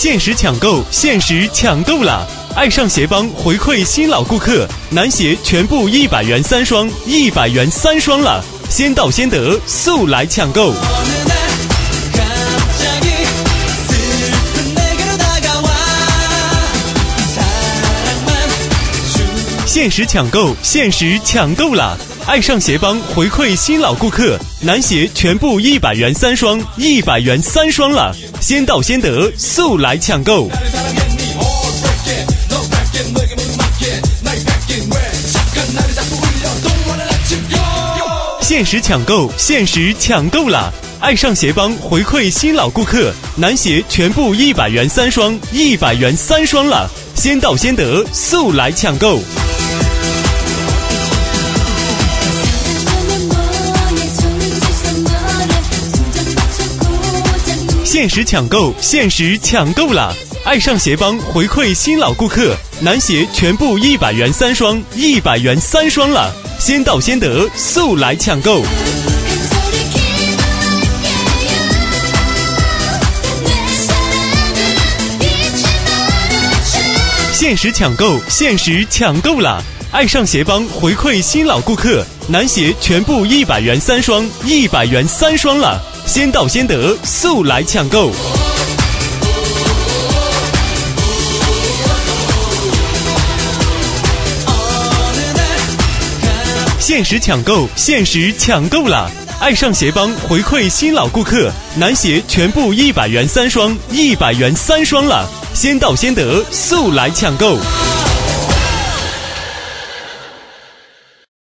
限时抢购，限时抢购啦！爱上鞋帮回馈新老顾客，男鞋全部100元3双，100元3双了，先到先得，速来抢购！限时抢购，限时抢购啦！爱上鞋帮回馈新老顾客，男鞋全部100元3双，100元3双了，先到先得，速来抢购！限时抢购，限时抢购啦！爱上鞋帮回馈新老顾客，男鞋全部100元3双，100元3双了，先到先得，速来抢购！限时抢购，限时抢购啦！爱上鞋帮回馈新老顾客，男鞋全部100元3双，100元3双了，先到先得，速来抢购！限时抢购，限时抢购啦！爱上鞋帮回馈新老顾客，男鞋全部100元3双，100元3双了，先到先得，速来抢购！限时抢购，限时抢购啦！爱上鞋帮回馈新老顾客，男鞋全部100元3双，100元3双了，先到先得，速来抢购！